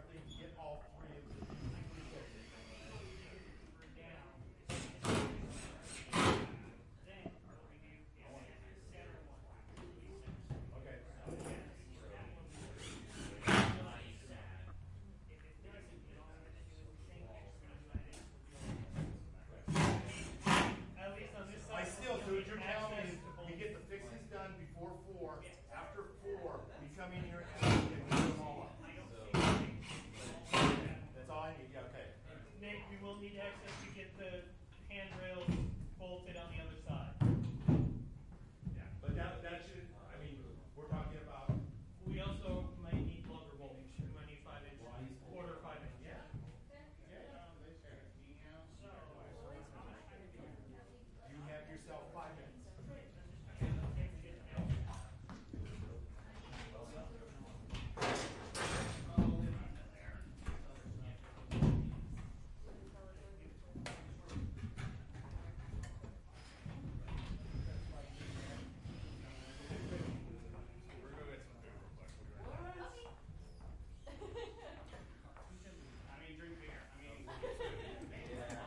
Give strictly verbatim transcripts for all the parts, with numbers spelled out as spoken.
correctly, get all three of them. I still, so what you're telling me is we get the fixings done before four. After four, we come in here and we put them all up. That's all I need. Yeah, okay. Nate, we will need access to get the handrails bolted on the other side. Yeah, but that that should. I mean, we're talking about. We also might need longer bolts. We might need five inch, quarter five inch. Yeah. You have yourself five minutes. I mean, drink beer. I mean, Yeah.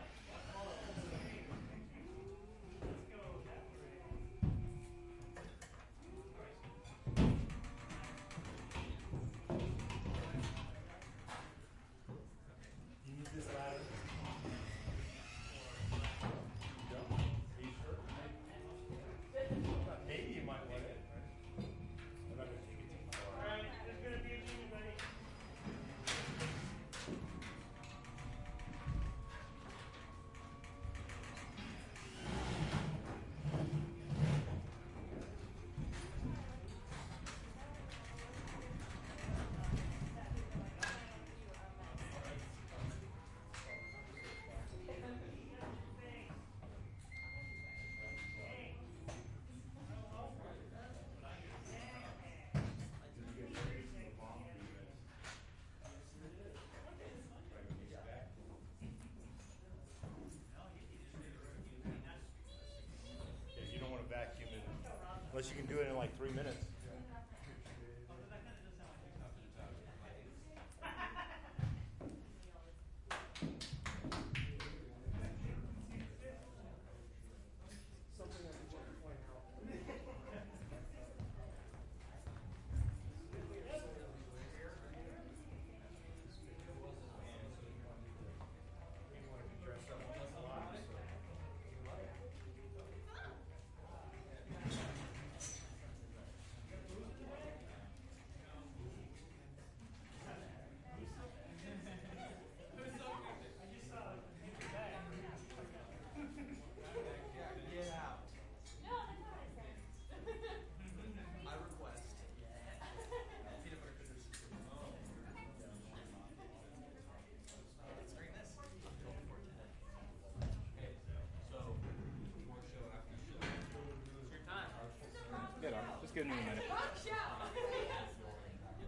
let's go that way. You need this ladder. You don't? Are you sure? Maybe, maybe you might want it. I'm not going to take it too far. All right, there's going to be a meeting, buddy. Yeah, you don't want to vacuum it unless you can do it in like three minutes.